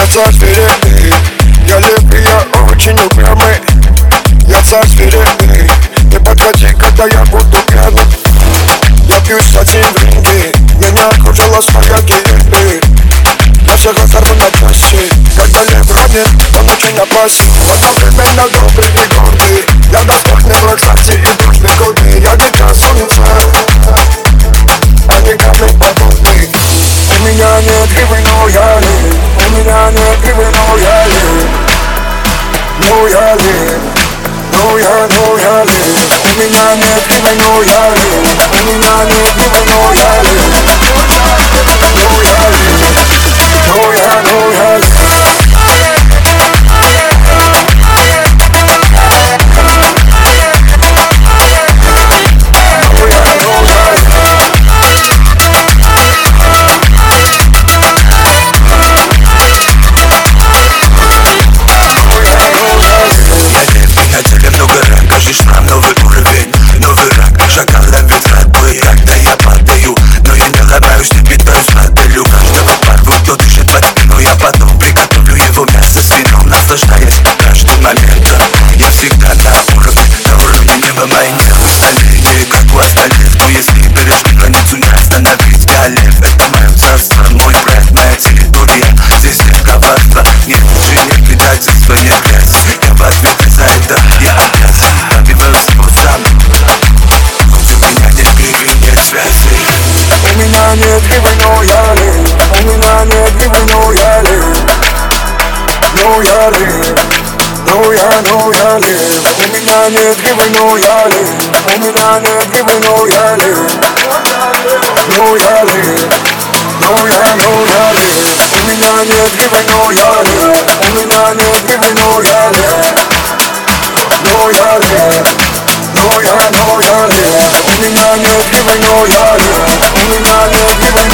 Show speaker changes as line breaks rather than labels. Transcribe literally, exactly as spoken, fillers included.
Я царь свирепый, я лепрый, я очень упрямый. Я царь свирепый, не подходи, когда я буду пьяным. Я пью один дринки, меня окружила своя гибель. Я всех разорву на части, когда лев ранен, он очень опасен. Одновременно добрый и гордый, я достойный в Роксасе и душный годы. Я дитя солнца, а не камень подводный. У меня нет гривы, но я лев. У меня нет гривы, но я лев. Но я лев, но я, но я лев. У меня нет гривы, но я лев. У меня нет гривы, но я лев. Но я лев, но я, но я лев.
Каждый момент я всегда на уровне, на уровне неба. Мои нервы стали как у остальных. Но если перешли границу, не остановить. Я лев, это мое царство, мой бренд, моя территория. Здесь нет коварства, нет лжи, нет предательства, нет грязи. Я в ответе за это, я обязан. Добиваю всего сам, хоть у меня нет гривы, нет связи.
У меня нет гривы, но я лев. У меня нет гривы, но я лев. Но я лев, но я, но я лев. У меня нет гривы, но я лев. У меня нет гривы, но я лев. Но я лев, но я, но я лев. У меня нет гривы, но я лев. У меня нет гривы, но я лев. Но я лев, но я, но я лев. У меня нет гривы, но я лев. У меня нет гривы,